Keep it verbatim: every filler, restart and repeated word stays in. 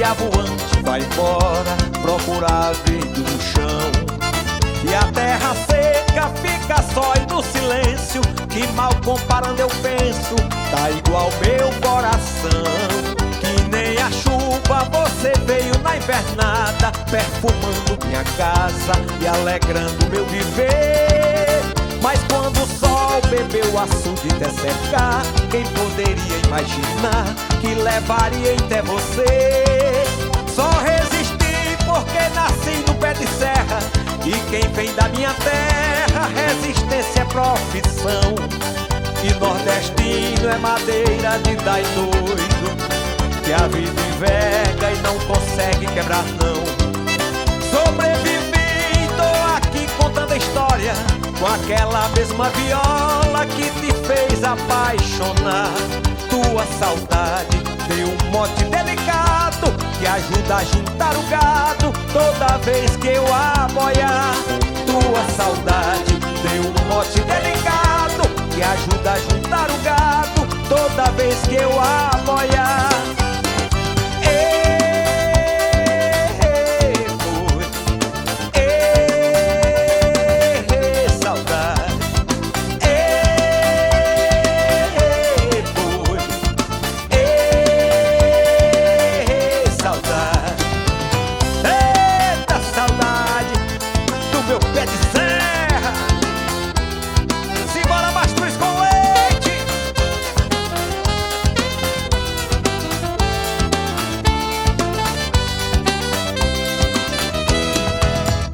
a voante vai embora procurar verde no chão. E a terra seca fica só e no silêncio, que mal comparando eu penso, tá igual meu coração. Que nem a chuva você veio na invernada, perfumando minha casa e alegrando meu viver. Mas quando o sol bebeu o açude até secar, quem poderia imaginar que levaria até você? Só resisti porque nasci no pé de serra, e quem vem da minha terra, resistência é profissão. E nordestino é madeira de dar doido, que a vida enverga e não consegue quebrar não. Sobrevivi, tô aqui contando a história, com aquela mesma viola que te fez apaixonar. Tua saudade deu um mote delicado, que ajuda a juntar o gado toda vez que eu aboiar. Tua saudade deu um mote delicado, que ajuda a juntar o gado toda vez que eu aboiar.